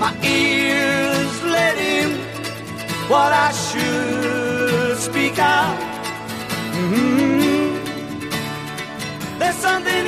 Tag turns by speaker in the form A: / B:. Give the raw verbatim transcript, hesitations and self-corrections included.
A: my ears let in what I should speak out. Mm-hmm. There's something